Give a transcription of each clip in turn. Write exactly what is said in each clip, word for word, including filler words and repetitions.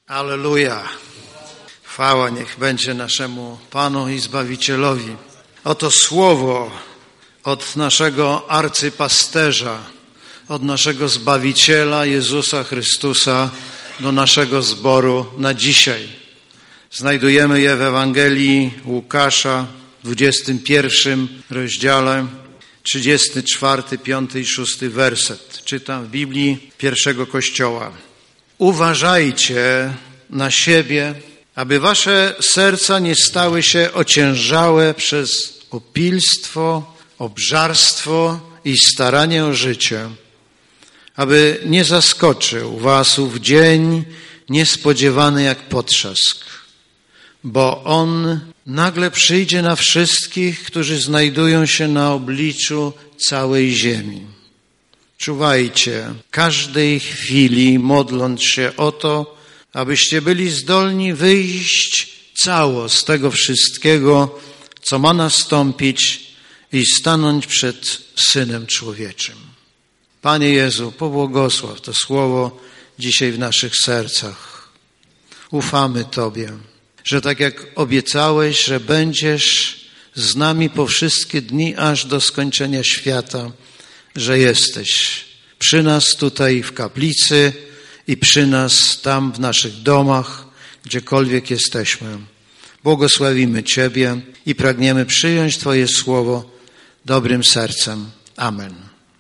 Alleluja. Chwała niech będzie naszemu Panu i Zbawicielowi. Oto słowo od naszego arcypasterza, od naszego Zbawiciela Jezusa Chrystusa do naszego zboru na dzisiaj. Znajdujemy je w Ewangelii Łukasza, dwudziestym pierwszym rozdziale, trzydziesty czwarty, piąty i szósty werset. Czytam w Biblii pierwszego Kościoła. Uważajcie na siebie, aby wasze serca nie stały się ociężałe przez opilstwo, obżarstwo i staranie o życie, aby nie zaskoczył was ów dzień niespodziewany jak potrzask, bo on nagle przyjdzie na wszystkich, którzy znajdują się na obliczu całej ziemi. Czuwajcie każdej chwili, modląc się o to, abyście byli zdolni wyjść cało z tego wszystkiego, co ma nastąpić i stanąć przed Synem Człowieczym. Panie Jezu, pobłogosław to słowo dzisiaj w naszych sercach. Ufamy Tobie, że tak jak obiecałeś, że będziesz z nami po wszystkie dni aż do skończenia świata, że jesteś przy nas tutaj w kaplicy i przy nas tam w naszych domach, gdziekolwiek jesteśmy. Błogosławimy Ciebie i pragniemy przyjąć Twoje słowo dobrym sercem. Amen.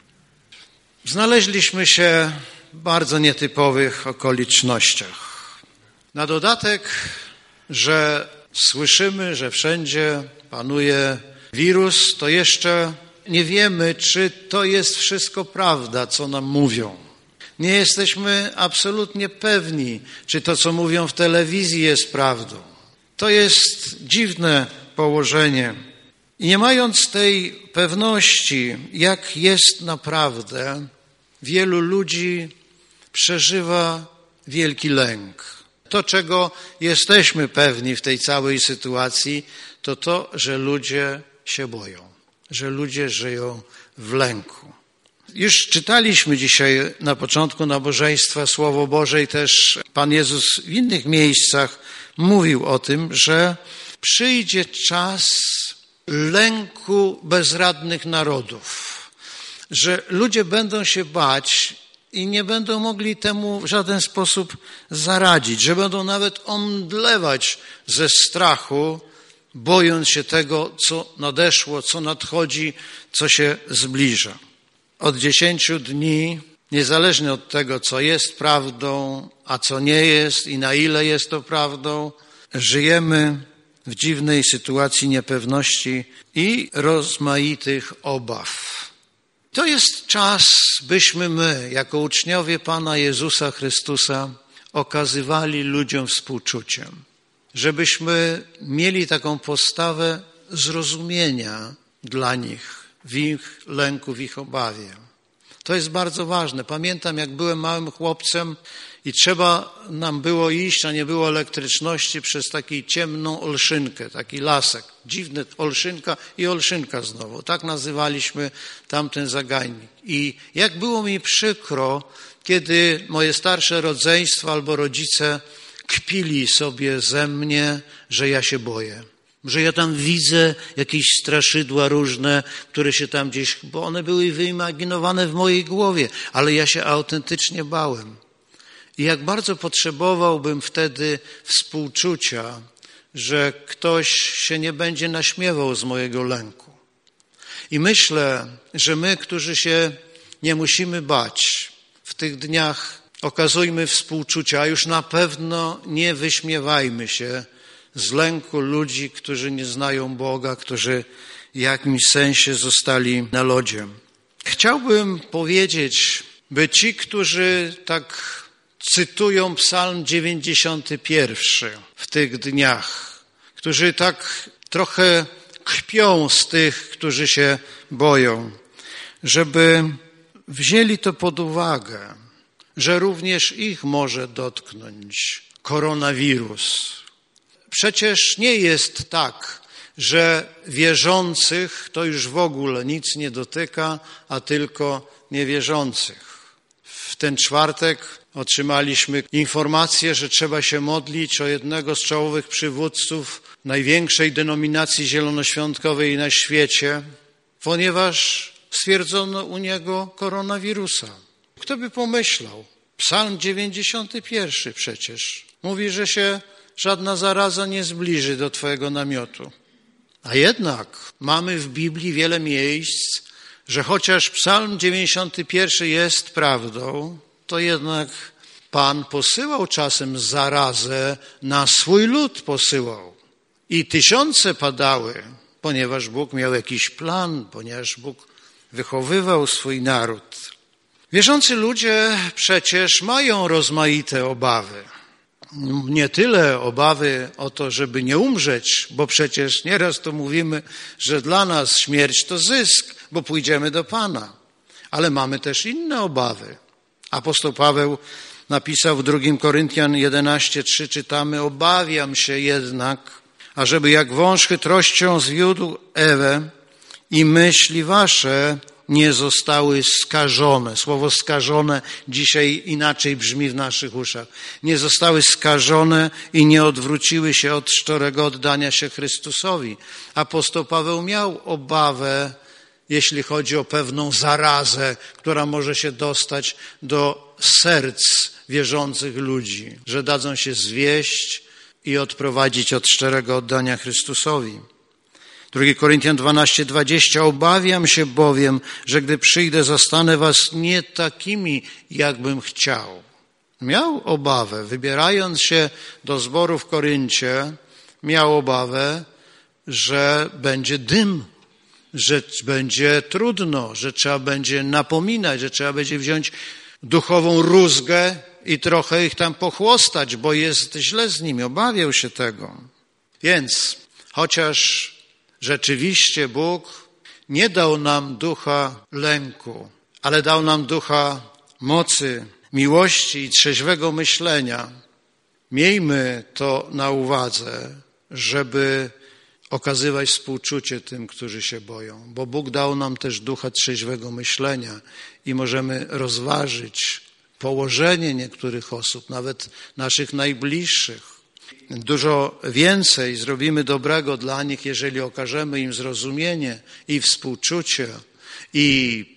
Znaleźliśmy się w bardzo nietypowych okolicznościach. Na dodatek, że słyszymy, że wszędzie panuje wirus, to jeszcze nie wiemy, czy to jest wszystko prawda, co nam mówią. Nie jesteśmy absolutnie pewni, czy to, co mówią w telewizji, jest prawdą. To jest dziwne położenie. I nie mając tej pewności, jak jest naprawdę, wielu ludzi przeżywa wielki lęk. To, czego jesteśmy pewni w tej całej sytuacji, to to, że ludzie się boją, że ludzie żyją w lęku. Już czytaliśmy dzisiaj na początku nabożeństwa Słowo Boże i też Pan Jezus w innych miejscach mówił o tym, że przyjdzie czas lęku bezradnych narodów, że ludzie będą się bać i nie będą mogli temu w żaden sposób zaradzić, że będą nawet omdlewać ze strachu, bojąc się tego, co nadeszło, co nadchodzi, co się zbliża. Od dziesięciu dni, niezależnie od tego, co jest prawdą, a co nie jest i na ile jest to prawdą, żyjemy w dziwnej sytuacji niepewności i rozmaitych obaw. To jest czas, byśmy my, jako uczniowie Pana Jezusa Chrystusa, okazywali ludziom współczuciem, żebyśmy mieli taką postawę zrozumienia dla nich, w ich lęku, w ich obawie. To jest bardzo ważne. Pamiętam, jak byłem małym chłopcem i trzeba nam było iść, a nie było elektryczności, przez taką ciemną olszynkę, taki lasek. Dziwny olszynka i olszynka znowu. Tak nazywaliśmy tamten zagajnik. I jak było mi przykro, kiedy moje starsze rodzeństwo albo rodzice kpili sobie ze mnie, że ja się boję. Że ja tam widzę jakieś straszydła różne, które się tam gdzieś, bo one były wyimaginowane w mojej głowie, ale ja się autentycznie bałem. I jak bardzo potrzebowałbym wtedy współczucia, że ktoś się nie będzie naśmiewał z mojego lęku. I myślę, że my, którzy się nie musimy bać, w tych dniach okazujmy współczucia, a już na pewno nie wyśmiewajmy się z lęku ludzi, którzy nie znają Boga, którzy w jakimś sensie zostali na lodzie. Chciałbym powiedzieć, by ci, którzy tak cytują Psalm dziewięćdziesiąty pierwszy w tych dniach, którzy tak trochę kpią z tych, którzy się boją, żeby wzięli to pod uwagę, że również ich może dotknąć koronawirus. Przecież nie jest tak, że wierzących to już w ogóle nic nie dotyka, a tylko niewierzących. W ten czwartek otrzymaliśmy informację, że trzeba się modlić o jednego z czołowych przywódców największej denominacji zielonoświątkowej na świecie, ponieważ stwierdzono u niego koronawirusa. Kto by pomyślał? Psalm dziewięćdziesiąty pierwszy przecież mówi, że się żadna zaraza nie zbliży do twojego namiotu. A jednak mamy w Biblii wiele miejsc, że chociaż Psalm dziewięćdziesiąty pierwszy jest prawdą, to jednak Pan posyłał czasem zarazę, na swój lud posyłał. I tysiące padały, ponieważ Bóg miał jakiś plan, ponieważ Bóg wychowywał swój naród. Wierzący ludzie przecież mają rozmaite obawy. Nie tyle obawy o to, żeby nie umrzeć, bo przecież nieraz to mówimy, że dla nas śmierć to zysk, bo pójdziemy do Pana. Ale mamy też inne obawy. Apostoł Paweł napisał w drugim Koryntian jedenaście trzy, czytamy: obawiam się jednak, ażeby jak wąż chytrością zwiódł Ewę i myśli wasze nie zostały skażone. Słowo skażone dzisiaj inaczej brzmi w naszych uszach. Nie zostały skażone i nie odwróciły się od szczerego oddania się Chrystusowi. Apostoł Paweł miał obawę, jeśli chodzi o pewną zarazę, która może się dostać do serc wierzących ludzi, że dadzą się zwieść i odprowadzić od szczerego oddania Chrystusowi. drugi Koryntian dwanaście dwadzieścia, obawiam się bowiem, że gdy przyjdę, zastanę was nie takimi, jakbym chciał. Miał obawę, wybierając się do zboru w Koryncie, miał obawę, że będzie dym, że będzie trudno, że trzeba będzie napominać, że trzeba będzie wziąć duchową rózgę i trochę ich tam pochłostać, bo jest źle z nimi. Obawiał się tego. Więc chociaż rzeczywiście Bóg nie dał nam ducha lęku, ale dał nam ducha mocy, miłości i trzeźwego myślenia. Miejmy to na uwadze, żeby okazywać współczucie tym, którzy się boją, bo Bóg dał nam też ducha trzeźwego myślenia i możemy rozważyć położenie niektórych osób, nawet naszych najbliższych. Dużo więcej zrobimy dobrego dla nich, jeżeli okażemy im zrozumienie i współczucie i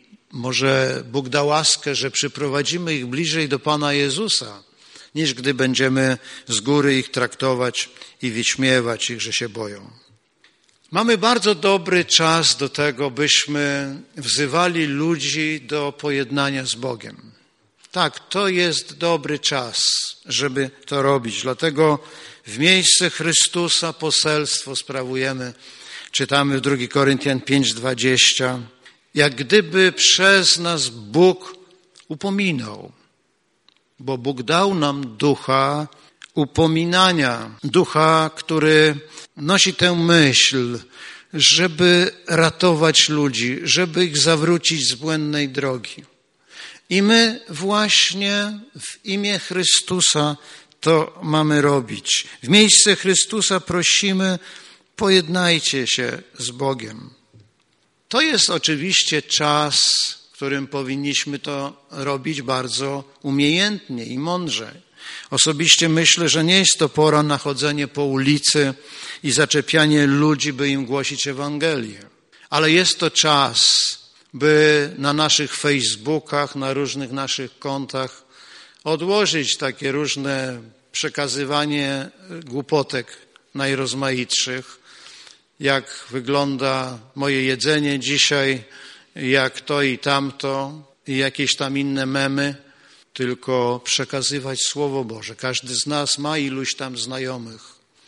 może Bóg da łaskę, że przyprowadzimy ich bliżej do Pana Jezusa, niż gdy będziemy z góry ich traktować i wyśmiewać ich, że się boją. Mamy bardzo dobry czas do tego, byśmy wzywali ludzi do pojednania z Bogiem. Tak, to jest dobry czas, żeby to robić. Dlatego w miejsce Chrystusa poselstwo sprawujemy. Czytamy w drugi Koryntian pięć dwadzieścia. Jak gdyby przez nas Bóg upominał, bo Bóg dał nam ducha upominania, ducha, który nosi tę myśl, żeby ratować ludzi, żeby ich zawrócić z błędnej drogi. I my właśnie w imię Chrystusa to mamy robić. W miejsce Chrystusa prosimy, pojednajcie się z Bogiem. To jest oczywiście czas, w którym powinniśmy to robić bardzo umiejętnie i mądrze. Osobiście myślę, że nie jest to pora na chodzenie po ulicy i zaczepianie ludzi, by im głosić Ewangelię. Ale jest to czas, by na naszych Facebookach, na różnych naszych kontach odłożyć takie różne przekazywanie głupotek najrozmaitszych, jak wygląda moje jedzenie dzisiaj, jak to i tamto i jakieś tam inne memy, tylko przekazywać Słowo Boże. Każdy z nas ma iluś tam znajomych.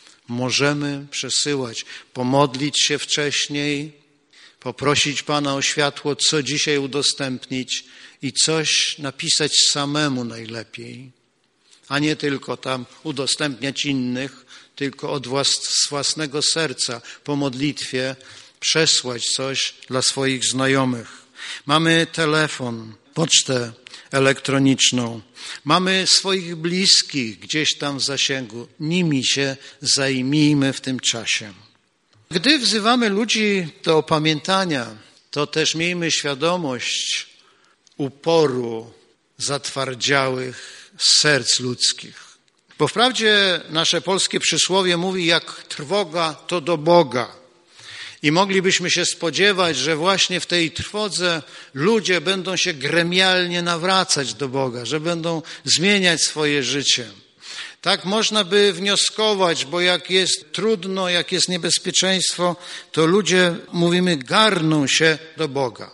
Możemy przesyłać, pomodlić się wcześniej, poprosić Pana o światło, co dzisiaj udostępnić i coś napisać samemu najlepiej, a nie tylko tam udostępniać innych, tylko od własnego serca po modlitwie przesłać coś dla swoich znajomych. Mamy telefon, pocztę elektroniczną, mamy swoich bliskich gdzieś tam w zasięgu. Nimi się zajmijmy w tym czasie. Gdy wzywamy ludzi do opamiętania, to też miejmy świadomość uporu zatwardziałych z serc ludzkich. Bo wprawdzie nasze polskie przysłowie mówi, jak trwoga, to do Boga. I moglibyśmy się spodziewać, że właśnie w tej trwodze ludzie będą się gremialnie nawracać do Boga, że będą zmieniać swoje życie. Tak można by wnioskować, bo jak jest trudno, jak jest niebezpieczeństwo, to ludzie, mówimy, garną się do Boga.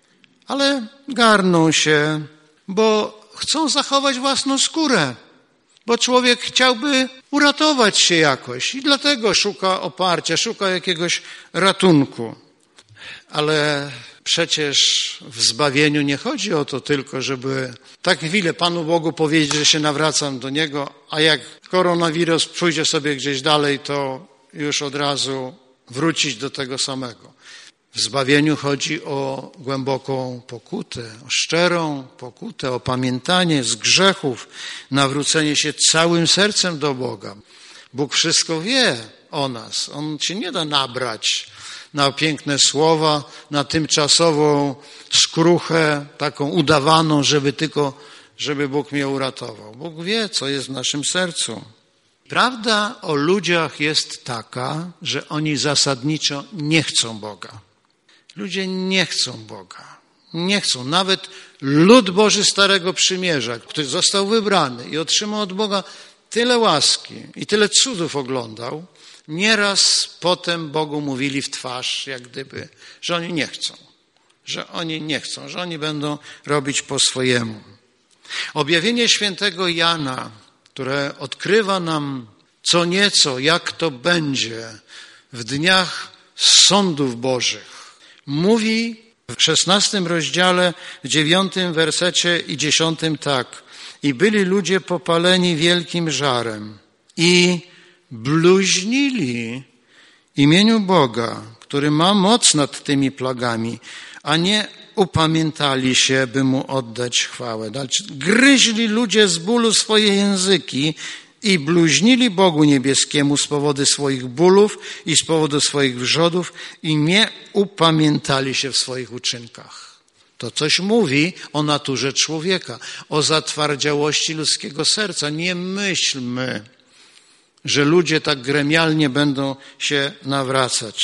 Ale garną się, bo chcą zachować własną skórę, bo człowiek chciałby uratować się jakoś i dlatego szuka oparcia, szuka jakiegoś ratunku. Ale przecież w zbawieniu nie chodzi o to tylko, żeby tak chwilę Panu Bogu powiedzieć, że się nawracam do Niego, a jak koronawirus pójdzie sobie gdzieś dalej, to już od razu wrócić do tego samego. W zbawieniu chodzi o głęboką pokutę, o szczerą pokutę, o pamiętanie z grzechów, nawrócenie się całym sercem do Boga. Bóg wszystko wie o nas. On się nie da nabrać na piękne słowa, na tymczasową skruchę, taką udawaną, żeby tylko, żeby Bóg mnie uratował. Bóg wie, co jest w naszym sercu. Prawda o ludziach jest taka, że oni zasadniczo nie chcą Boga. Ludzie nie chcą Boga. Nie chcą. Nawet lud Boży Starego Przymierza, który został wybrany i otrzymał od Boga tyle łaski i tyle cudów oglądał, nieraz potem Bogu mówili w twarz, jak gdyby, że oni nie chcą. Że oni nie chcą, że oni będą robić po swojemu. Objawienie świętego Jana, które odkrywa nam co nieco, jak to będzie w dniach sądów Bożych, mówi w szesnastym rozdziale, w dziewiątym wersecie i dziesiątym tak. I byli ludzie popaleni wielkim żarem i bluźnili imieniu Boga, który ma moc nad tymi plagami, a nie upamiętali się, by Mu oddać chwałę. Gryźli ludzie z bólu swoje języki i bluźnili Bogu Niebieskiemu z powodu swoich bólów i z powodu swoich wrzodów i nie upamiętali się w swoich uczynkach. To coś mówi o naturze człowieka, o zatwardziałości ludzkiego serca. Nie myślmy, że ludzie tak gremialnie będą się nawracać.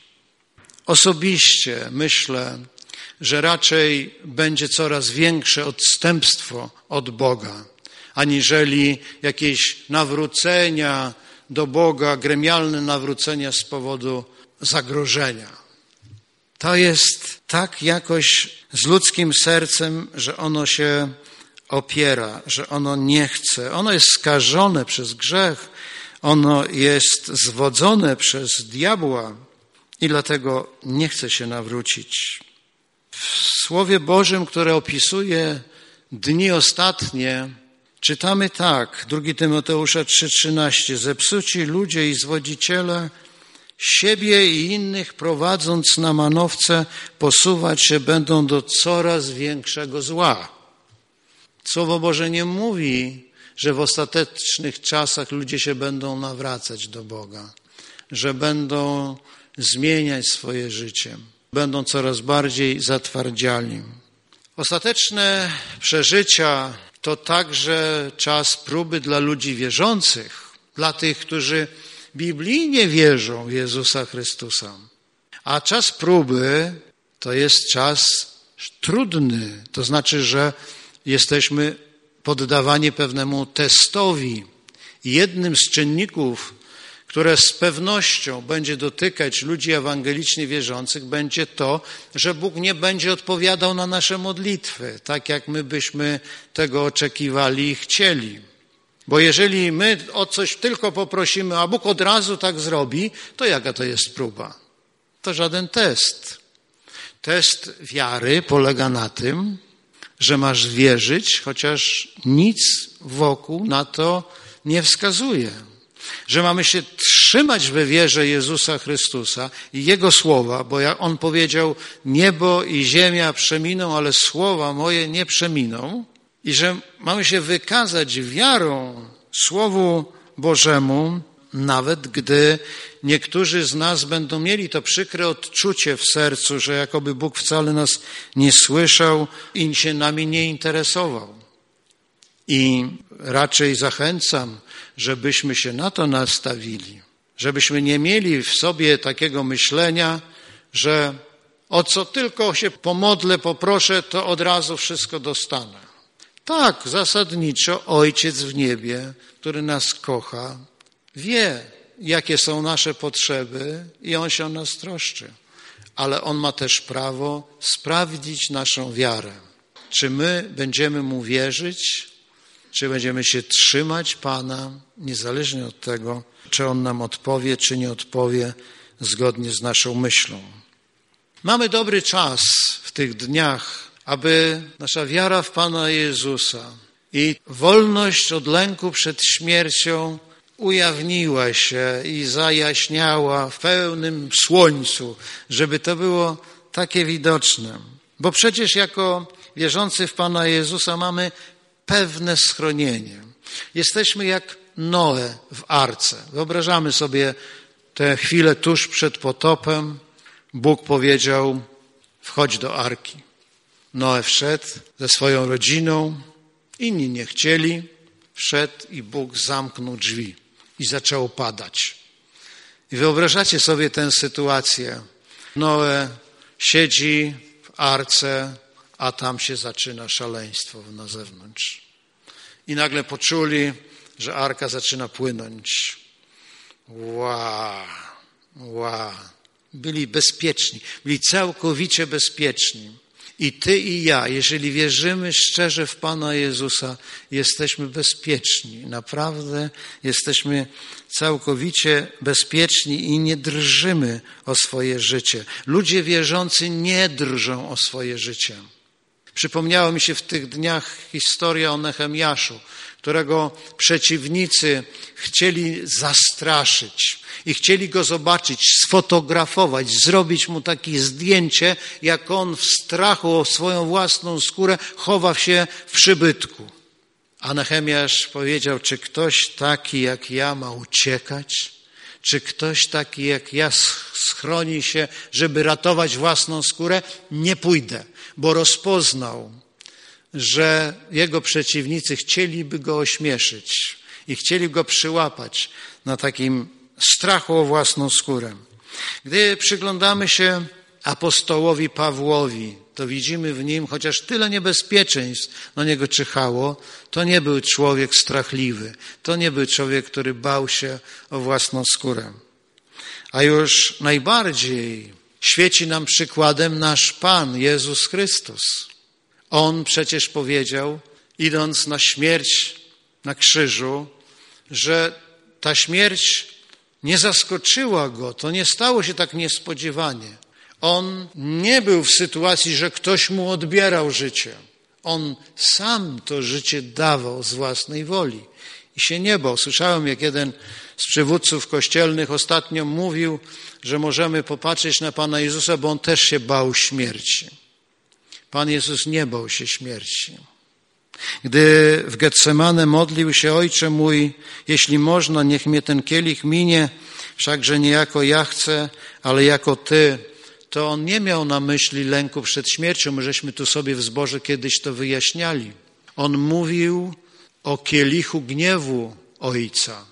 Osobiście myślę, że raczej będzie coraz większe odstępstwo od Boga, aniżeli jakieś nawrócenia do Boga, gremialne nawrócenia z powodu zagrożenia. To jest tak jakoś z ludzkim sercem, że ono się opiera, że ono nie chce. Ono jest skażone przez grzech, ono jest zwodzone przez diabła i dlatego nie chce się nawrócić. W Słowie Bożym, które opisuje dni ostatnie, czytamy tak, drugi Tymoteusza trzy trzynaście. Zepsuci ludzie i zwodziciele, siebie i innych prowadząc na manowce, posuwać się będą do coraz większego zła. Słowo Boże nie mówi, że w ostatecznych czasach ludzie się będą nawracać do Boga, że będą zmieniać swoje życie, będą coraz bardziej zatwardziali. Ostateczne przeżycia to także czas próby dla ludzi wierzących, dla tych, którzy biblijnie wierzą w Jezusa Chrystusa. A czas próby to jest czas trudny, to znaczy, że jesteśmy poddawani pewnemu testowi. Jednym z czynników, które z pewnością będzie dotykać ludzi ewangelicznie wierzących, będzie to, że Bóg nie będzie odpowiadał na nasze modlitwy, tak jak my byśmy tego oczekiwali i chcieli. Bo jeżeli my o coś tylko poprosimy, a Bóg od razu tak zrobi, to jaka to jest próba? To żaden test. Test wiary polega na tym, że masz wierzyć, chociaż nic wokół na to nie wskazuje. Że mamy się trzymać we wierze Jezusa Chrystusa i Jego słowa, bo jak On powiedział, niebo i ziemia przeminą, ale słowa moje nie przeminą. I że mamy się wykazać wiarą Słowu Bożemu, nawet gdy niektórzy z nas będą mieli to przykre odczucie w sercu, że jakoby Bóg wcale nas nie słyszał i się nami nie interesował. I raczej zachęcam, żebyśmy się na to nastawili, żebyśmy nie mieli w sobie takiego myślenia, że o co tylko się pomodlę, poproszę, to od razu wszystko dostanę. Tak, zasadniczo Ojciec w niebie, który nas kocha, wie, jakie są nasze potrzeby i On się o nas troszczy. Ale On ma też prawo sprawdzić naszą wiarę. Czy my będziemy Mu wierzyć, czy będziemy się trzymać Pana, niezależnie od tego, czy On nam odpowie, czy nie odpowie, zgodnie z naszą myślą. Mamy dobry czas w tych dniach, aby nasza wiara w Pana Jezusa i wolność od lęku przed śmiercią ujawniła się i zajaśniała w pełnym słońcu, żeby to było takie widoczne. Bo przecież jako wierzący w Pana Jezusa mamy pewne schronienie. Jesteśmy jak Noe w arce. Wyobrażamy sobie tę chwilę tuż przed potopem. Bóg powiedział, wchodź do arki. Noe wszedł ze swoją rodziną, inni nie chcieli, wszedł i Bóg zamknął drzwi i zaczęło padać. I wyobrażacie sobie tę sytuację. Noe siedzi w arce, a tam się zaczyna szaleństwo na zewnątrz. I nagle poczuli, że arka zaczyna płynąć. Wow, wow. Byli bezpieczni, byli całkowicie bezpieczni. I ty i ja, jeżeli wierzymy szczerze w Pana Jezusa, jesteśmy bezpieczni. Naprawdę jesteśmy całkowicie bezpieczni i nie drżymy o swoje życie. Ludzie wierzący nie drżą o swoje życie. Przypomniała mi się w tych dniach historia o Nehemiaszu, którego przeciwnicy chcieli zastraszyć i chcieli go zobaczyć, sfotografować, zrobić mu takie zdjęcie, jak on w strachu o swoją własną skórę chowa się w przybytku. A Nehemiasz powiedział, czy ktoś taki jak ja ma uciekać? Czy ktoś taki jak ja schroni się, żeby ratować własną skórę? Nie pójdę, bo rozpoznał, że jego przeciwnicy chcieliby go ośmieszyć i chcieli go przyłapać na takim strachu o własną skórę. Gdy przyglądamy się apostołowi Pawłowi, to widzimy w nim, chociaż tyle niebezpieczeństw na niego czyhało, to nie był człowiek strachliwy, to nie był człowiek, który bał się o własną skórę. A już najbardziej świeci nam przykładem nasz Pan Jezus Chrystus. On przecież powiedział, idąc na śmierć na krzyżu, że ta śmierć nie zaskoczyła go, to nie stało się tak niespodziewanie. On nie był w sytuacji, że ktoś mu odbierał życie. On sam to życie dawał z własnej woli i się nie bał. Słyszałem, jak jeden z przywódców kościelnych ostatnio mówił, że możemy popatrzeć na Pana Jezusa, bo On też się bał śmierci. Pan Jezus nie bał się śmierci. Gdy w Getsemane modlił się, Ojcze mój, jeśli można, niech mnie ten kielich minie, wszakże nie jako ja chcę, ale jako Ty, to On nie miał na myśli lęku przed śmiercią. My żeśmy tu sobie w zborze kiedyś to wyjaśniali. On mówił o kielichu gniewu Ojca,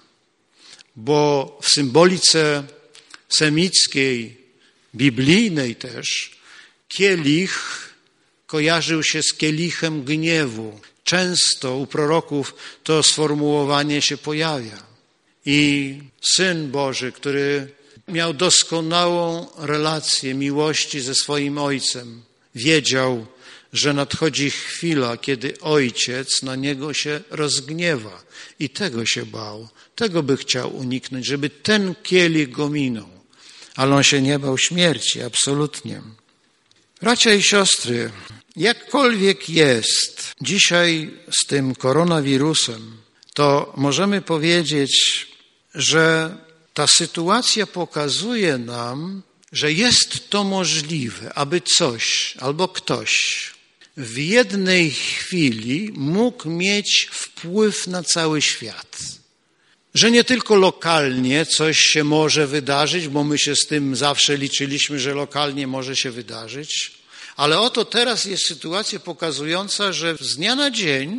bo w symbolice semickiej, biblijnej też, kielich kojarzył się z kielichem gniewu. Często u proroków to sformułowanie się pojawia. I Syn Boży, który miał doskonałą relację miłości ze swoim Ojcem, wiedział, że nadchodzi chwila, kiedy Ojciec na Niego się rozgniewa. I tego się bał, tego by chciał uniknąć, żeby ten kielich go minął. Ale On się nie bał śmierci, absolutnie. Bracia i siostry, jakkolwiek jest dzisiaj z tym koronawirusem, to możemy powiedzieć, że ta sytuacja pokazuje nam, że jest to możliwe, aby coś albo ktoś w jednej chwili mógł mieć wpływ na cały świat. Że nie tylko lokalnie coś się może wydarzyć, bo my się z tym zawsze liczyliśmy, że lokalnie może się wydarzyć, ale oto teraz jest sytuacja pokazująca, że z dnia na dzień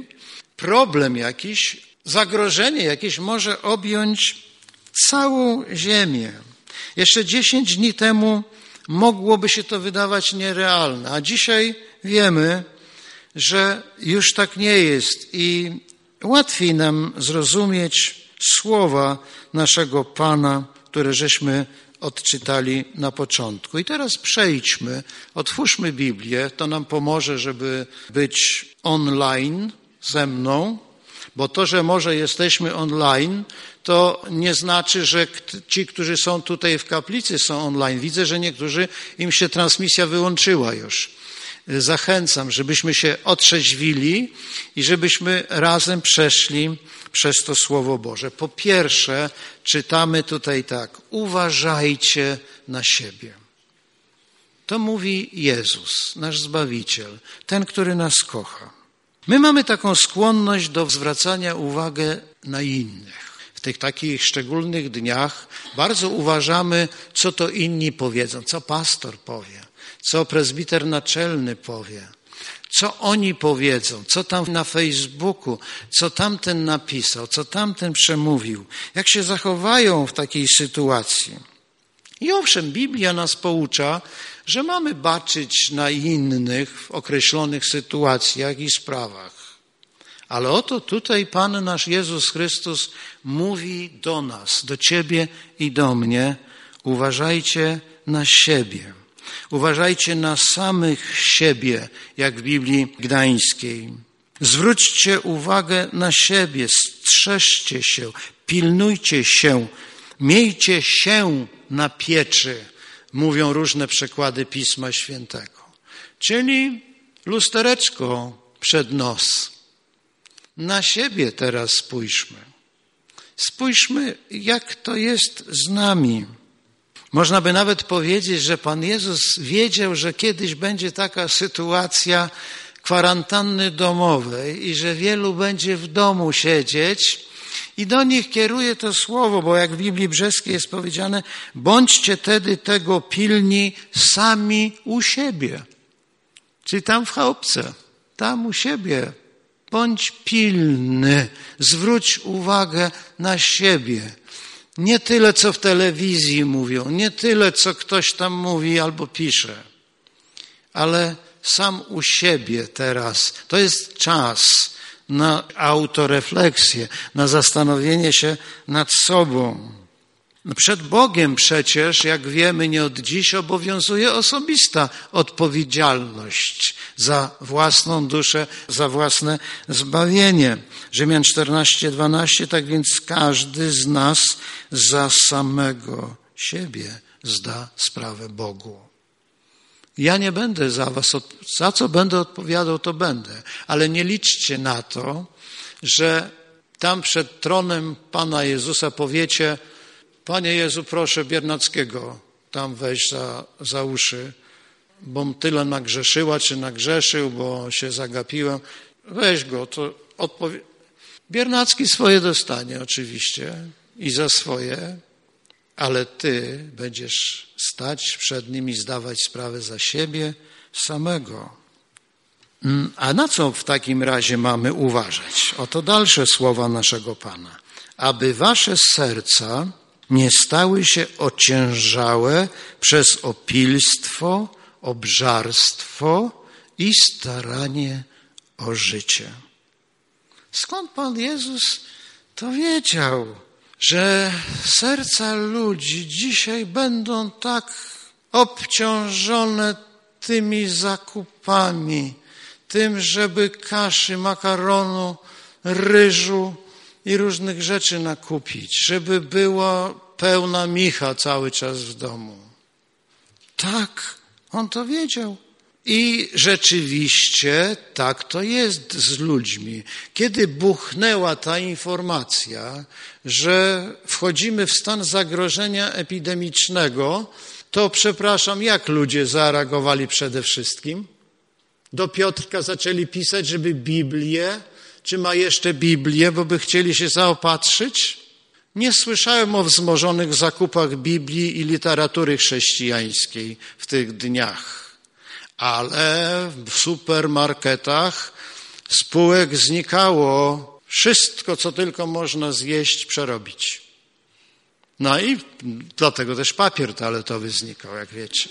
problem jakiś, zagrożenie jakieś może objąć całą ziemię. Jeszcze dziesięć dni temu mogłoby się to wydawać nierealne, a dzisiaj wiemy, że już tak nie jest i łatwiej nam zrozumieć słowa naszego Pana, które żeśmy odczytali na początku. I teraz przejdźmy, otwórzmy Biblię, to nam pomoże, żeby być online ze mną, bo to, że może jesteśmy online, to nie znaczy, że ci, którzy są tutaj w kaplicy, są online. Widzę, że niektórzy, im się transmisja wyłączyła już. Zachęcam, żebyśmy się otrzeźwili i żebyśmy razem przeszli przez to Słowo Boże. Po pierwsze, czytamy tutaj tak: uważajcie na siebie. To mówi Jezus, nasz Zbawiciel, ten, który nas kocha. My mamy taką skłonność do zwracania uwagi na innych. W tych takich szczególnych dniach bardzo uważamy, co to inni powiedzą, co pastor powie, co prezbiter naczelny powie, co oni powiedzą, co tam na Facebooku, co tamten napisał, co tamten przemówił, jak się zachowają w takiej sytuacji. I owszem, Biblia nas poucza, że mamy baczyć na innych w określonych sytuacjach i sprawach. Ale oto tutaj Pan nasz Jezus Chrystus mówi do nas, do ciebie i do mnie: uważajcie na siebie. Uważajcie na samych siebie, jak w Biblii Gdańskiej. Zwróćcie uwagę na siebie, strzeżcie się, pilnujcie się, miejcie się na pieczy, mówią różne przekłady Pisma Świętego. Czyli lustereczko przed nos. Na siebie teraz spójrzmy. Spójrzmy, jak to jest z nami. Można by nawet powiedzieć, że Pan Jezus wiedział, że kiedyś będzie taka sytuacja kwarantanny domowej i że wielu będzie w domu siedzieć i do nich kieruje to słowo, bo jak w Biblii Brzeskiej jest powiedziane: bądźcie tedy tego pilni sami u siebie. Czyli tam w chałupce, tam u siebie. Bądź pilny, zwróć uwagę na siebie. Nie tyle, co w telewizji mówią, nie tyle, co ktoś tam mówi albo pisze, ale sam u siebie teraz. To jest czas na autorefleksję, na zastanowienie się nad sobą. Przed Bogiem przecież, jak wiemy, nie od dziś obowiązuje osobista odpowiedzialność za własną duszę, za własne zbawienie. Rzymian czternaście dwanaście, tak więc każdy z nas za samego siebie zda sprawę Bogu. Ja nie będę za was, za co będę odpowiadał, to będę, ale nie liczcie na to, że tam przed tronem Pana Jezusa powiecie: Panie Jezu, proszę Biernackiego tam wejść za, za uszy, bom tyle nagrzeszyła, czy nagrzeszył, bo się zagapiłem. Weź go, to odpowie... Biernacki swoje dostanie oczywiście i za swoje, ale ty będziesz stać przed nim i zdawać sprawę za siebie samego. A na co w takim razie mamy uważać? Oto dalsze słowa naszego Pana. Aby wasze serca nie stały się ociężałe przez opilstwo, obżarstwo i staranie o życie. Skąd Pan Jezus to wiedział, że serca ludzi dzisiaj będą tak obciążone tymi zakupami, tym, żeby kaszy, makaronu, ryżu i różnych rzeczy nakupić, żeby była pełna micha cały czas w domu. Tak, on to wiedział. I rzeczywiście tak to jest z ludźmi. Kiedy buchnęła ta informacja, że wchodzimy w stan zagrożenia epidemicznego, to przepraszam, jak ludzie zareagowali przede wszystkim? Do Piotrka zaczęli pisać, żeby Biblię, czy ma jeszcze Biblię, bo by chcieli się zaopatrzyć? Nie słyszałem o wzmożonych zakupach Biblii i literatury chrześcijańskiej w tych dniach, ale w supermarketach spółek znikało wszystko, co tylko można zjeść, przerobić. No i dlatego też papier toaletowy znikał, jak wiecie.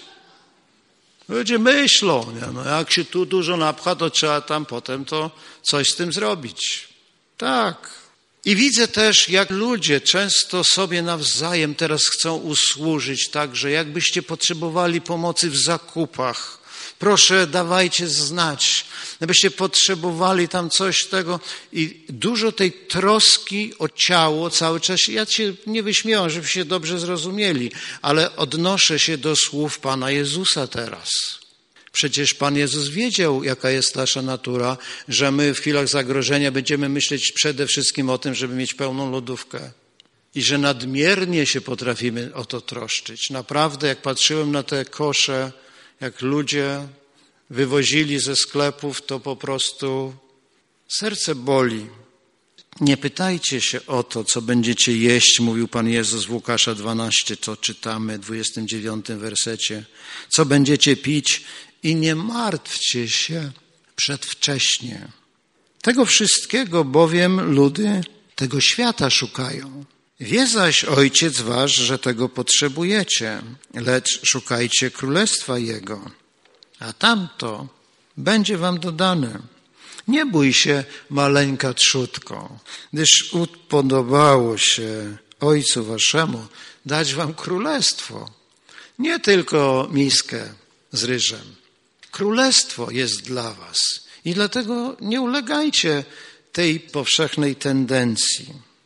Ludzie myślą, nie? No jak się tu dużo napcha, to trzeba tam potem to coś z tym zrobić. Tak. I widzę też, jak ludzie często sobie nawzajem teraz chcą usłużyć, tak, że jakbyście potrzebowali pomocy w zakupach, proszę dawajcie znać, jakbyście potrzebowali tam coś tego i dużo tej troski o ciało cały czas. Ja się nie wyśmiewam, żebyście dobrze zrozumieli, ale odnoszę się do słów Pana Jezusa teraz. Przecież Pan Jezus wiedział, jaka jest nasza natura, że my w chwilach zagrożenia będziemy myśleć przede wszystkim o tym, żeby mieć pełną lodówkę. I że nadmiernie się potrafimy o to troszczyć. Naprawdę, jak patrzyłem na te kosze, jak ludzie wywozili ze sklepów, to po prostu serce boli. Nie pytajcie się o to, co będziecie jeść, mówił Pan Jezus w Łukasza dwanaście, co czytamy w dwudziestym dziewiątym wersecie. Co będziecie pić i nie martwcie się przedwcześnie. Tego wszystkiego bowiem ludy tego świata szukają. Wie zaś Ojciec wasz, że tego potrzebujecie, lecz szukajcie Królestwa Jego, a tamto będzie wam dodane. Nie bój się, maleńka trzódko, gdyż upodobało się Ojcu waszemu dać wam królestwo. Nie tylko miskę z ryżem. Królestwo jest dla was i dlatego nie ulegajcie tej powszechnej tendencji.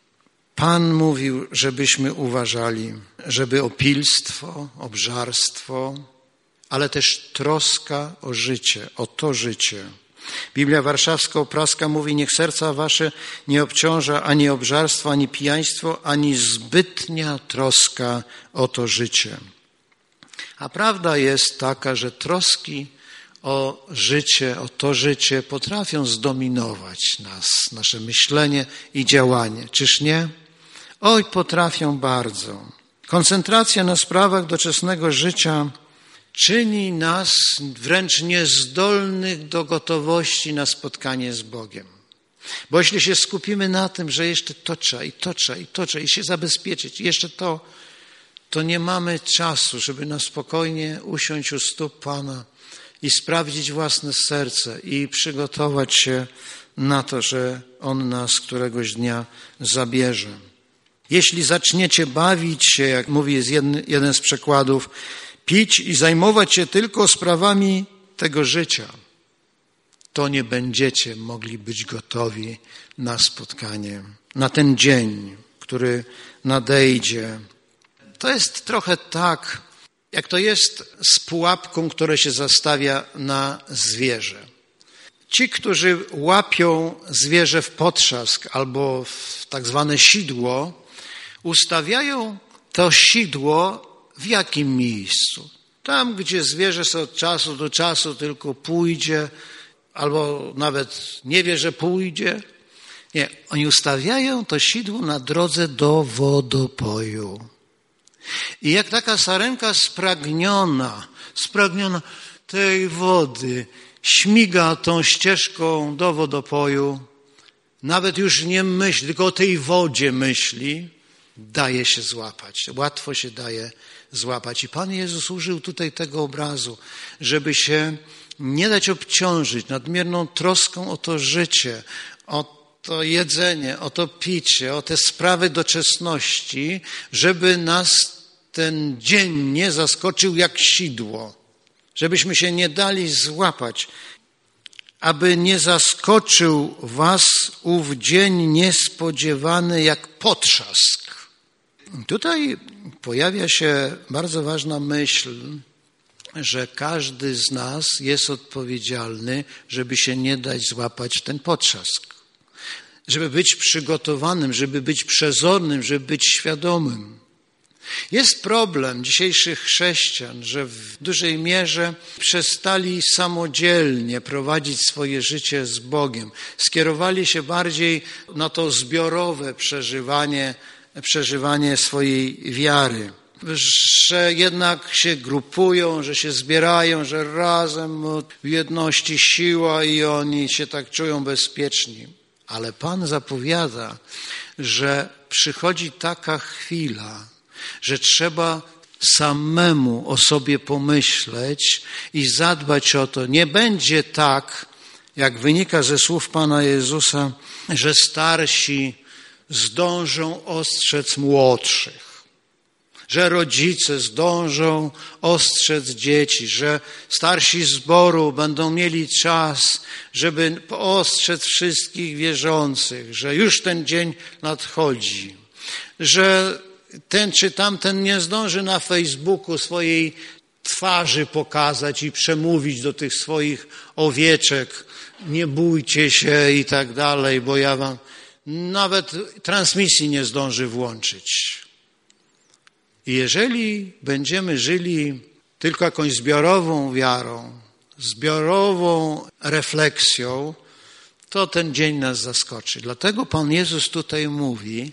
Pan mówił, żebyśmy uważali, żeby opilstwo, obżarstwo, ale też troska o życie, o to życie. Biblia Warszawsko-Praska mówi, niech serca wasze nie obciąża ani obżarstwo, ani pijaństwo, ani zbytnia troska o to życie. A prawda jest taka, że troski o życie, o to życie potrafią zdominować nas, nasze myślenie i działanie. Czyż nie? Oj, potrafią bardzo. Koncentracja na sprawach doczesnego życia czyni nas wręcz niezdolnych do gotowości na spotkanie z Bogiem. Bo jeśli się skupimy na tym, że jeszcze to trzeba i to trzeba i to trzeba i się zabezpieczyć, i jeszcze to, to nie mamy czasu, żeby na spokojnie usiąść u stóp Pana i sprawdzić własne serce i przygotować się na to, że On nas któregoś dnia zabierze. Jeśli zaczniecie bawić się, jak mówi jest jeden, jeden z przekładów, pić i zajmować się tylko sprawami tego życia, to nie będziecie mogli być gotowi na spotkanie, na ten dzień, który nadejdzie. To jest trochę tak, jak to jest z pułapką, która się zastawia na zwierzę. Ci, którzy łapią zwierzę w potrzask albo w tak zwane sidło, ustawiają to sidło w jakim miejscu? Tam, gdzie zwierzę sobie od czasu do czasu tylko pójdzie, albo nawet nie wie, że pójdzie. Nie, oni ustawiają to sidło na drodze do wodopoju. I jak taka sarenka spragniona, spragniona tej wody, śmiga tą ścieżką do wodopoju, nawet już nie myśli, tylko o tej wodzie myśli, daje się złapać. Łatwo się daje złapać. I Pan Jezus użył tutaj tego obrazu, żeby się nie dać obciążyć nadmierną troską o to życie, o to jedzenie, o to picie, o te sprawy doczesności, żeby nas ten dzień nie zaskoczył jak sidło, żebyśmy się nie dali złapać, aby nie zaskoczył was ów dzień niespodziewany jak potrzask. Tutaj pojawia się bardzo ważna myśl, że każdy z nas jest odpowiedzialny, żeby się nie dać złapać w ten potrzask. Żeby być przygotowanym, żeby być przezornym, żeby być świadomym. Jest problem dzisiejszych chrześcijan, że w dużej mierze przestali samodzielnie prowadzić swoje życie z Bogiem. Skierowali się bardziej na to zbiorowe przeżywanie, przeżywanie swojej wiary. że jednak się grupują, że się zbierają, że razem w jedności siła i oni się tak czują bezpieczni. Ale Pan zapowiada, że przychodzi taka chwila, że trzeba samemu o sobie pomyśleć i zadbać o to. Nie będzie tak, jak wynika ze słów Pana Jezusa, że starsi zdążą ostrzec młodszych, że rodzice zdążą ostrzec dzieci, że starsi zboru będą mieli czas, żeby ostrzec wszystkich wierzących, że już ten dzień nadchodzi, że ten czy tamten nie zdąży na Facebooku swojej twarzy pokazać i przemówić do tych swoich owieczek, nie bójcie się i tak dalej, bo ja wam nawet transmisji nie zdąży włączyć. I jeżeli będziemy żyli tylko jakąś zbiorową wiarą, zbiorową refleksją, to ten dzień nas zaskoczy. Dlatego Pan Jezus tutaj mówi,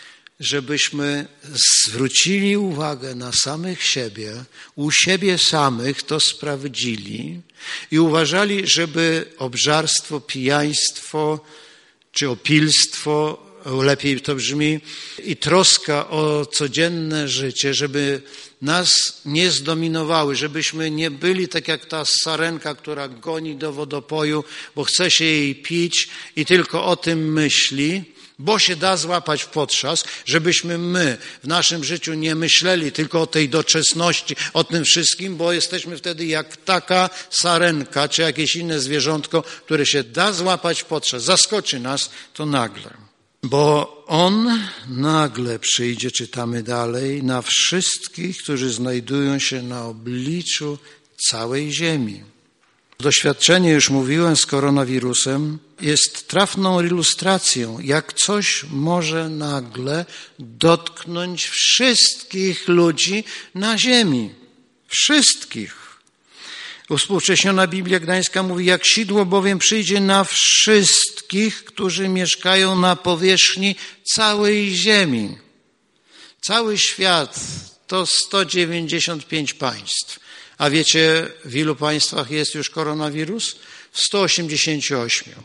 żebyśmy zwrócili uwagę na samych siebie, u siebie samych to sprawdzili i uważali, żeby obżarstwo, pijaństwo czy opilstwo, lepiej to brzmi, i troska o codzienne życie, żeby nas nie zdominowały, żebyśmy nie byli tak jak ta sarenka, która goni do wodopoju, bo chce się jej pić i tylko o tym myśli, bo się da złapać w potrzask, żebyśmy my w naszym życiu nie myśleli tylko o tej doczesności, o tym wszystkim, bo jesteśmy wtedy jak taka sarenka, czy jakieś inne zwierzątko, które się da złapać w potrzask. Zaskoczy nas to nagle. Bo On nagle przyjdzie, czytamy dalej, na wszystkich, którzy znajdują się na obliczu całej ziemi. Doświadczenie, już mówiłem, z koronawirusem jest trafną ilustracją, jak coś może nagle dotknąć wszystkich ludzi na ziemi. Wszystkich. Uwspółcześniona Biblia Gdańska mówi, jak sidło bowiem przyjdzie na wszystkich, którzy mieszkają na powierzchni całej ziemi. Cały świat to sto dziewięćdziesiąt pięć państw. A wiecie, w ilu państwach jest już koronawirus? W stu osiemdziesięciu ośmiu.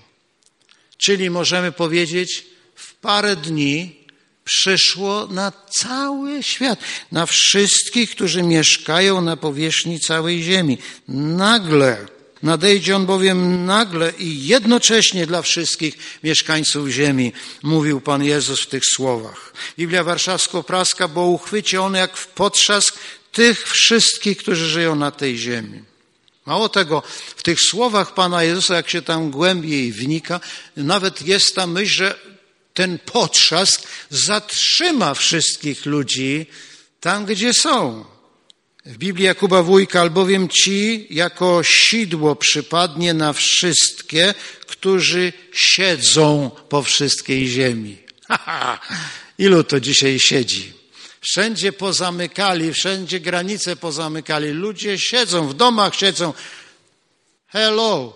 Czyli możemy powiedzieć, w parę dni przyszło na cały świat, na wszystkich, którzy mieszkają na powierzchni całej ziemi. Nagle, nadejdzie on bowiem nagle i jednocześnie dla wszystkich mieszkańców ziemi, mówił Pan Jezus w tych słowach. Biblia Warszawsko-Praska, bo uchwyci on jak w potrzask tych wszystkich, którzy żyją na tej ziemi. Mało tego, w tych słowach Pana Jezusa, jak się tam głębiej wnika, nawet jest ta myśl, że ten potrzask zatrzyma wszystkich ludzi tam, gdzie są. W Biblii Jakuba Wójka, albowiem ci jako sidło przypadnie na wszystkie, którzy siedzą po wszystkiej ziemi. Ha, ha. Ilu to dzisiaj siedzi? Wszędzie pozamykali, wszędzie granice pozamykali. Ludzie siedzą, w domach siedzą. Hello.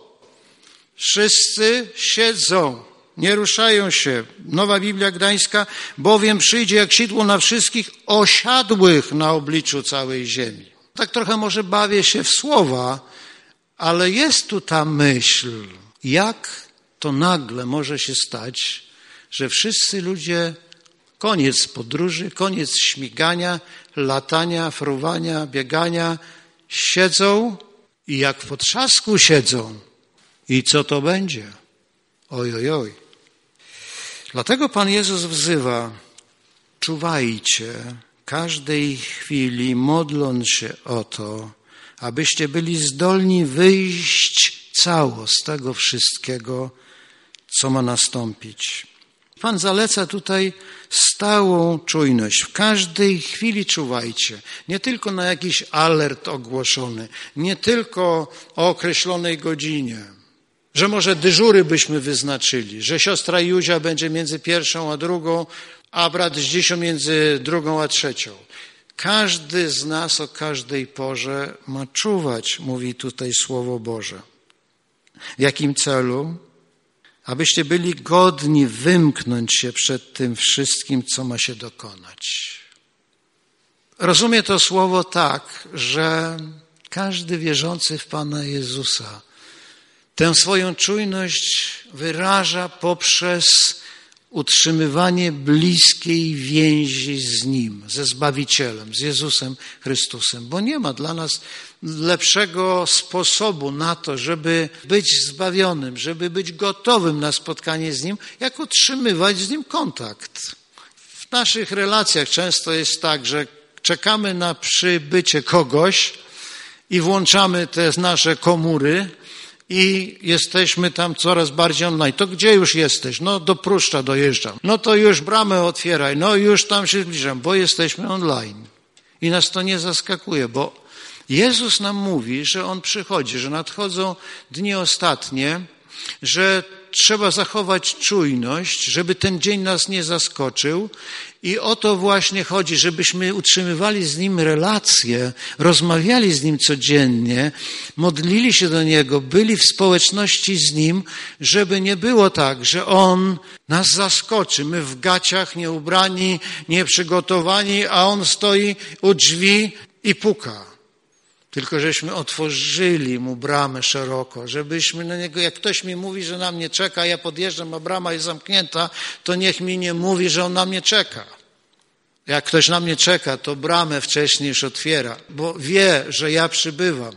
Wszyscy siedzą, nie ruszają się. Nowa Biblia Gdańska, bowiem przyjdzie jak sidło na wszystkich osiadłych na obliczu całej ziemi. Tak trochę może bawię się w słowa, ale jest tu ta myśl, jak to nagle może się stać, że wszyscy ludzie, koniec podróży, koniec śmigania, latania, fruwania, biegania, siedzą i jak w potrzasku siedzą. I co to będzie? Oj, oj, oj. Dlatego Pan Jezus wzywa, czuwajcie każdej chwili, modląc się o to, abyście byli zdolni wyjść cało z tego wszystkiego, co ma nastąpić. Pan zaleca tutaj stałą czujność. W każdej chwili czuwajcie. Nie tylko na jakiś alert ogłoszony, nie tylko o określonej godzinie, że może dyżury byśmy wyznaczyli, że siostra Józia będzie między pierwszą a drugą, a brat Zdzisiu między drugą a trzecią. Każdy z nas o każdej porze ma czuwać, mówi tutaj Słowo Boże. W jakim celu? Abyście byli godni wymknąć się przed tym wszystkim, co ma się dokonać. rozumie to słowo tak, że każdy wierzący w Pana Jezusa tę swoją czujność wyraża poprzez utrzymywanie bliskiej więzi z Nim, ze Zbawicielem, z Jezusem Chrystusem. Bo nie ma dla nas lepszego sposobu na to, żeby być zbawionym, żeby być gotowym na spotkanie z Nim, jak utrzymywać z Nim kontakt. W naszych relacjach często jest tak, że czekamy na przybycie kogoś i włączamy te nasze komóry i jesteśmy tam coraz bardziej online. To gdzie już jesteś? No do Pruszcza dojeżdżam. No to już bramę otwieraj. No już tam się zbliżam, bo jesteśmy online. I nas to nie zaskakuje, bo Jezus nam mówi, że On przychodzi, że nadchodzą dni ostatnie, że trzeba zachować czujność, żeby ten dzień nas nie zaskoczył. I o to właśnie chodzi, żebyśmy utrzymywali z Nim relacje, rozmawiali z Nim codziennie, modlili się do Niego, byli w społeczności z Nim, żeby nie było tak, że On nas zaskoczy. My w gaciach, nieubrani, nieprzygotowani, a On stoi u drzwi i puka. Tylko żeśmy otworzyli Mu bramę szeroko, żebyśmy na Niego, jak ktoś mi mówi, że na mnie czeka, ja podjeżdżam, a brama jest zamknięta, to niech mi nie mówi, że On na mnie czeka. Jak ktoś na mnie czeka, to bramę wcześniej już otwiera, bo wie, że ja przybywam.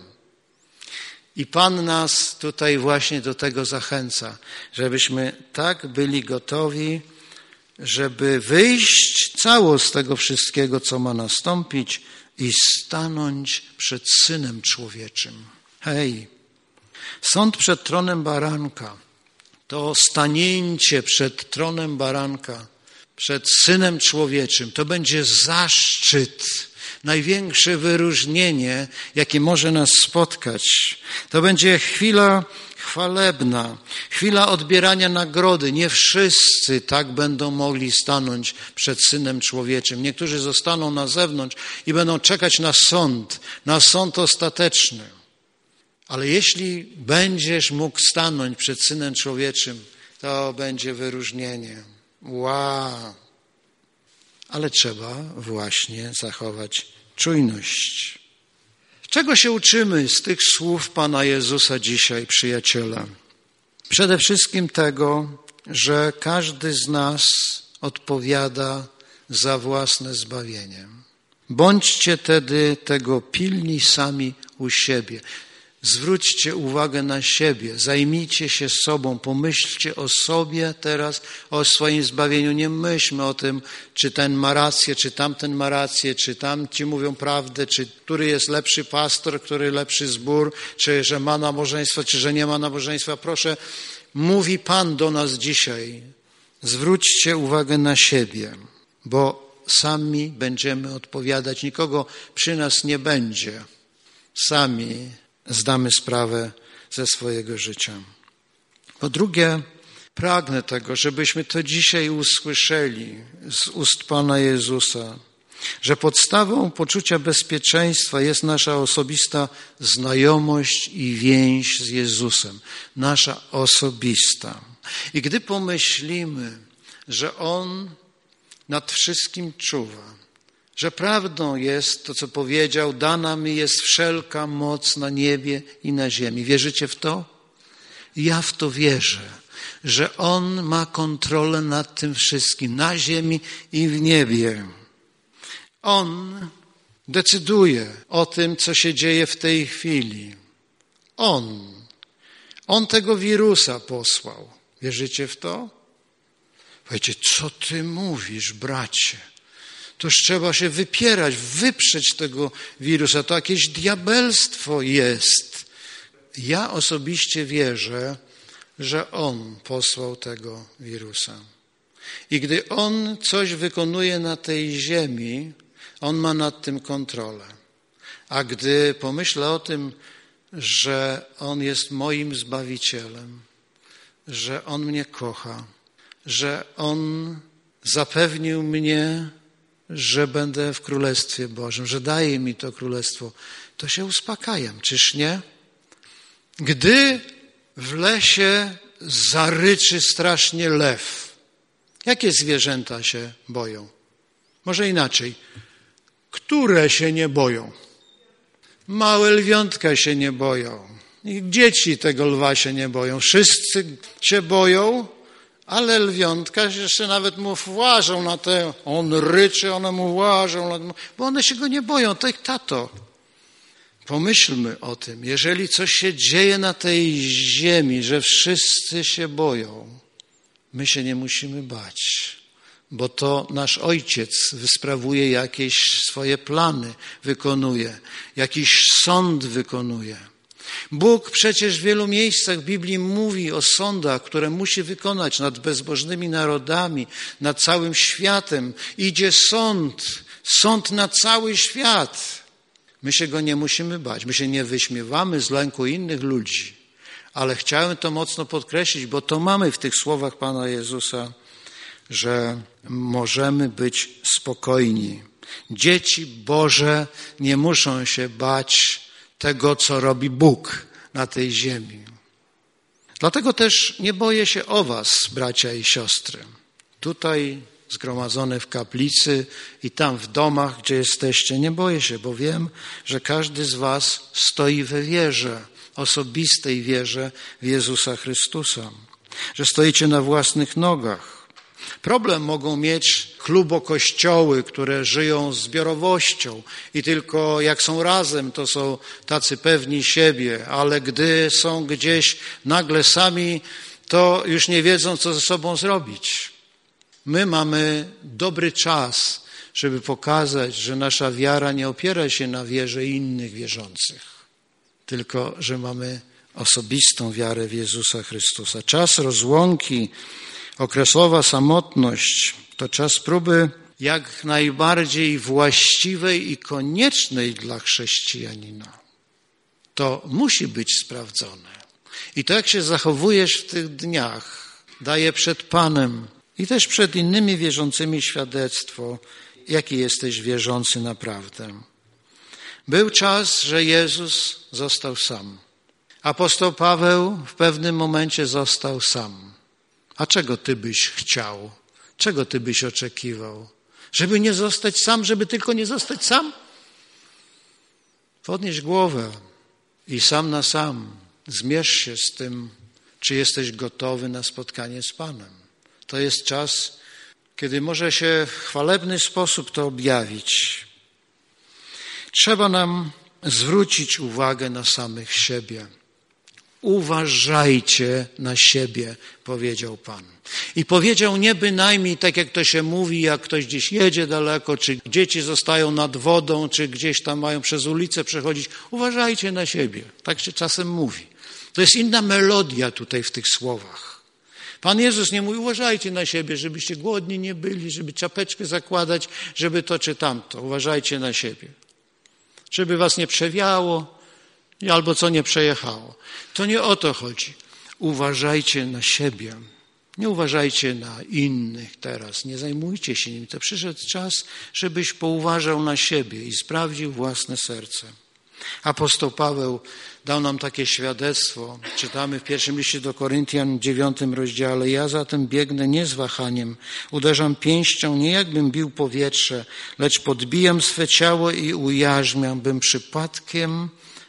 I Pan nas tutaj właśnie do tego zachęca, żebyśmy tak byli gotowi, żeby wyjść cało z tego wszystkiego, co ma nastąpić, i stanąć przed Synem Człowieczym. Hej, sąd przed tronem baranka, to stanięcie przed tronem baranka, przed Synem Człowieczym, to będzie zaszczyt, największe wyróżnienie, jakie może nas spotkać. To będzie chwila chwalebna, chwila odbierania nagrody. Nie wszyscy tak będą mogli stanąć przed Synem Człowieczym. Niektórzy zostaną na zewnątrz i będą czekać na sąd, na sąd ostateczny. Ale jeśli będziesz mógł stanąć przed Synem Człowieczym, to będzie wyróżnienie. Wow! Ale trzeba właśnie zachować czujność. Czego się uczymy z tych słów Pana Jezusa dzisiaj, przyjaciele? Przede wszystkim tego, że każdy z nas odpowiada za własne zbawienie. Bądźcie tedy tego pilni sami u siebie. Zwróćcie uwagę na siebie, zajmijcie się sobą, pomyślcie o sobie teraz, o swoim zbawieniu. Nie myślmy o tym, czy ten ma rację, czy tamten ma rację, czy tamci mówią prawdę, czy który jest lepszy pastor, który lepszy zbór, czy że ma nabożeństwo, czy że nie ma nabożeństwa. Proszę, mówi Pan do nas dzisiaj, zwróćcie uwagę na siebie, bo sami będziemy odpowiadać, nikogo przy nas nie będzie. Sami zdamy sprawę ze swojego życia. Po drugie, pragnę tego, żebyśmy to dzisiaj usłyszeli z ust Pana Jezusa, że podstawą poczucia bezpieczeństwa jest nasza osobista znajomość i więź z Jezusem. Nasza osobista. I gdy pomyślimy, że On nad wszystkim czuwa, że prawdą jest to, co powiedział, dana mi jest wszelka moc na niebie i na ziemi. Wierzycie w to? Ja w to wierzę, że On ma kontrolę nad tym wszystkim, na ziemi i w niebie. On decyduje o tym, co się dzieje w tej chwili. On. On tego wirusa posłał. Wierzycie w to? Powiecie, co ty mówisz, bracie? Toż trzeba się wypierać, wyprzeć tego wirusa. To jakieś diabelstwo jest. Ja osobiście wierzę, że On posłał tego wirusa. I gdy On coś wykonuje na tej ziemi, On ma nad tym kontrolę. A gdy pomyślę o tym, że On jest moim Zbawicielem, że On mnie kocha, że On zapewnił mnie, że będę w Królestwie Bożym, że daje mi to Królestwo, to się uspokajam, czyż nie? Gdy w lesie zaryczy strasznie lew, jakie zwierzęta się boją? Może inaczej. które się nie boją. Małe lwiątka się nie boją. I dzieci tego lwa się nie boją. Wszyscy się boją, ale lwiątka jeszcze nawet mu włażą na te, on ryczy, one mu włażą, bo one się go nie boją. Tak, tato, pomyślmy o tym, jeżeli coś się dzieje na tej ziemi, że wszyscy się boją, my się nie musimy bać, bo to nasz Ojciec wysprawuje jakieś swoje plany, wykonuje, jakiś sąd wykonuje. Bóg przecież w wielu miejscach w Biblii mówi o sądach, które musi wykonać nad bezbożnymi narodami, nad całym światem. Idzie sąd, sąd na cały świat. My się go nie musimy bać, my się nie wyśmiewamy z lęku innych ludzi, ale chciałem to mocno podkreślić, bo to mamy w tych słowach Pana Jezusa, że możemy być spokojni. Dzieci Boże nie muszą się bać tego, co robi Bóg na tej ziemi. Dlatego też nie boję się o was, bracia i siostry. Tutaj zgromadzone w kaplicy i tam w domach, gdzie jesteście, nie boję się, bo wiem, że każdy z was stoi we wierze, osobistej wierze w Jezusa Chrystusa, że stoicie na własnych nogach. Problem mogą mieć klubokościoły, które żyją zbiorowością i tylko jak są razem, to są tacy pewni siebie, ale gdy są gdzieś nagle sami, to już nie wiedzą, co ze sobą zrobić. My mamy dobry czas, żeby pokazać, że nasza wiara nie opiera się na wierze innych wierzących, tylko że mamy osobistą wiarę w Jezusa Chrystusa. Czas rozłąki, okresowa samotność to czas próby jak najbardziej właściwej i koniecznej dla chrześcijanina. To musi być sprawdzone. I to, jak się zachowujesz w tych dniach, daje przed Panem i też przed innymi wierzącymi świadectwo, jaki jesteś wierzący naprawdę. Był czas, że Jezus został sam. Apostoł Paweł w pewnym momencie został sam. A czego ty byś chciał? Czego ty byś oczekiwał? Żeby nie zostać sam, żeby tylko nie zostać sam? Podnieś głowę i sam na sam zmierz się z tym, czy jesteś gotowy na spotkanie z Panem. To jest czas, kiedy może się w chwalebny sposób to objawić. Trzeba nam zwrócić uwagę na samych siebie. Uważajcie na siebie, powiedział Pan. I powiedział nie bynajmniej tak, jak to się mówi, jak ktoś gdzieś jedzie daleko, czy dzieci zostają nad wodą, czy gdzieś tam mają przez ulicę przechodzić. Uważajcie na siebie. Tak się czasem mówi. To jest inna melodia tutaj w tych słowach. Pan Jezus nie mówi, uważajcie na siebie, żebyście głodni nie byli, żeby czapeczkę zakładać, żeby to czy tamto. Uważajcie na siebie. Żeby was nie przewiało, albo co nie przejechało. To nie o to chodzi. Uważajcie na siebie. Nie uważajcie na innych teraz. Nie zajmujcie się nimi. To przyszedł czas, żebyś pouważał na siebie i sprawdził własne serce. Apostoł Paweł dał nam takie świadectwo. Czytamy w pierwszym liście do Koryntian, dziewiątym rozdziale. Ja zatem biegnę nie z wahaniem. Uderzam pięścią, nie jakbym bił powietrze, lecz podbijam swe ciało i ujarzmiam, bym przypadkiem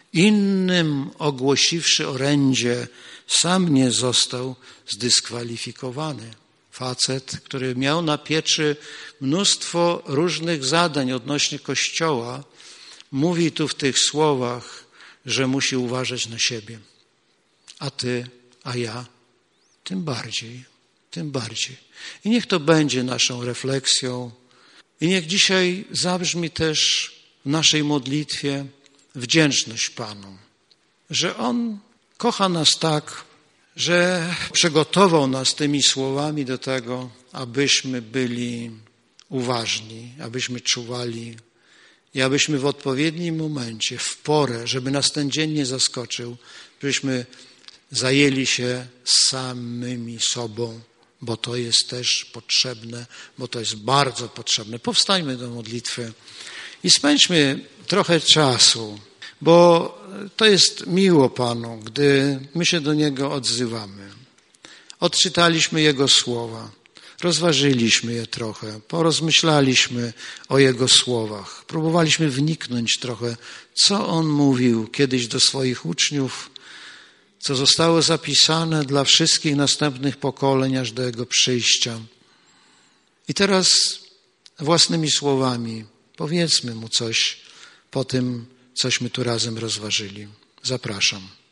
innym ogłosiwszy orędzie, sam nie został zdyskwalifikowany. Facet, który miał na pieczy mnóstwo różnych zadań odnośnie Kościoła, mówi tu w tych słowach, że musi uważać na siebie. A ty, a ja, tym bardziej, tym bardziej. I niech to będzie naszą refleksją. I niech dzisiaj zabrzmi też w naszej modlitwie wdzięczność Panu, że On kocha nas tak, że przygotował nas tymi słowami do tego, abyśmy byli uważni, abyśmy czuwali i abyśmy w odpowiednim momencie, w porę, żeby nas ten dzień nie zaskoczył, byśmy zajęli się samymi sobą, bo to jest też potrzebne, bo to jest bardzo potrzebne. Powstańmy do modlitwy i spędźmy trochę czasu, bo to jest miło Panu, gdy my się do Niego odzywamy. Odczytaliśmy Jego słowa. rozważyliśmy je trochę, porozmyślaliśmy o Jego słowach, próbowaliśmy wniknąć trochę, co On mówił kiedyś do swoich uczniów, co zostało zapisane dla wszystkich następnych pokoleń aż do Jego przyjścia. I teraz własnymi słowami powiedzmy Mu coś po tym, cośmy tu razem rozważyli. Zapraszam.